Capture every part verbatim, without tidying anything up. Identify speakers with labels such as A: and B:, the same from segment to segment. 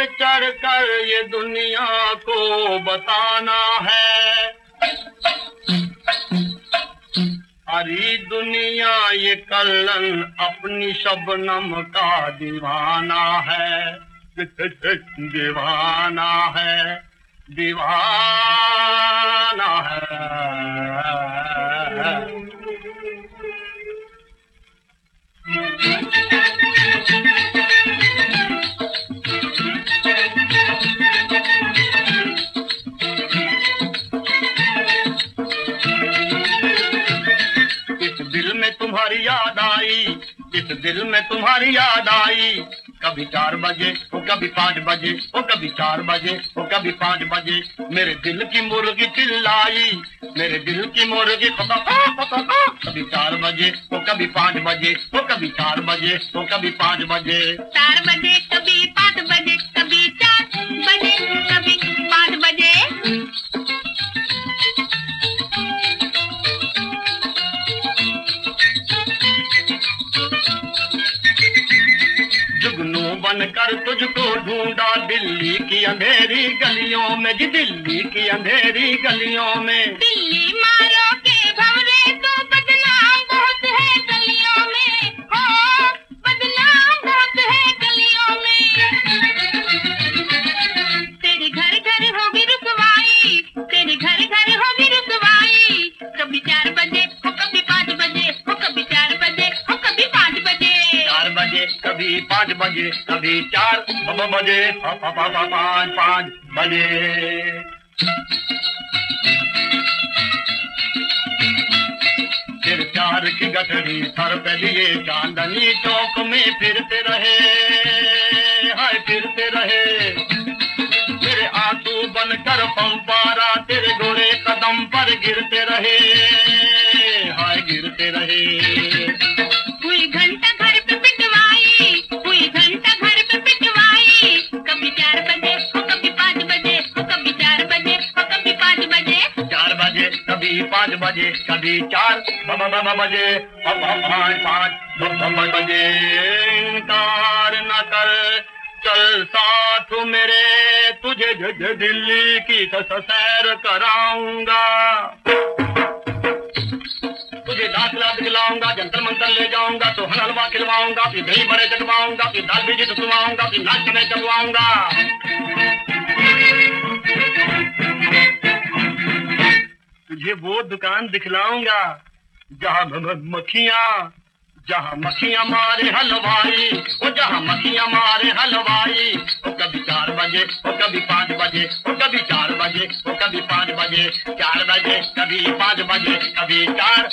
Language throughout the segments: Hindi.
A: बढ़ चढ़ कर ये दुनिया को बताना है। सारी दुनिया ये कल्लन अपनी शबनम का दीवाना है, दीवाना है, दीवाना है। दिल में तुम्हारी याद आई, इस दिल में तुम्हारी याद आई। कभी चार बजे वो कभी पाँच बजे, वो कभी चार बजे वो कभी पाँच बजे। मेरे दिल की मुर्गी चिल्लाई, मेरे दिल की मुर्गी पता पता। कभी चार बजे वो कभी पाँच बजे, वो कभी चार बजे वो कभी पाँच बजे।
B: चार बजे कभी पाँच बजे, कभी चार बजे कभी पाँच बजे।
A: जुगनू बनकर तुझको ढूंढा दिल्ली की अंधेरी गलियों में, जी दिल्ली की अंधेरी गलियों में।
B: दिल्ली मारो के भंवरे तो बदनाम बहुत है गलियों में, हो बदनाम बहुत है गलियों में। तेरे घर घर होगी रुसवाई, तेरे घर घर होगी रुसवाई। कभी चार बजे हो कभी पाँच बजे, हो कभी चार बजे हो कभी पाँच बजे।
A: चार बजे कभी पाँच बजे, कभी चार बजे पाँच पाँच बजे। फिर चार की गठरी सर पे लिए चांदनी चौक में फिरते रहे, हाय फिरते रहे। मेरे आंसू बनकर पंपारा तेरे गोरे कदम पर गिरते रहे, हाय गिरते रहे।
B: हुई घंटा घर पे पिटवाई, हुई घंटा घर पे पिटवाई। कभी चार बजे हो कभी पाँच बजे, हो कभी चार बजे हो कभी पाँच बजे।
A: चार बजे कभी पाँच बजे, कभी चार बजे पाँच पाँच बजे। इनकार न कर चल साथ मेरे, तुझे दिल्ली की सैर कराऊंगा। तुझे दाखला दिलाऊंगा, जंतर मंतर ले जाऊंगा, तो हलवा खिलवाऊंगा, फिर दही बड़े चटवाऊंगा, फिर दाल बीजी टुटवाऊंगा, फिर नाच में चलवाऊंगा। तुझे वो दुकान दिखलाऊंगा जहाँ मक्खियाँ, जहाँ मक्खियाँ मारे हलवाई, वो जहाँ मक्खियाँ मारे हलवाई। वो कभी चार बजे वो कभी पाँच बजे, वो कभी चार बजे वो कभी पाँच बजे। चार बजे कभी पाँच बजे, कभी चार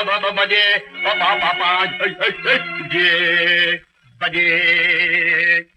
A: बजे पाँच बजे।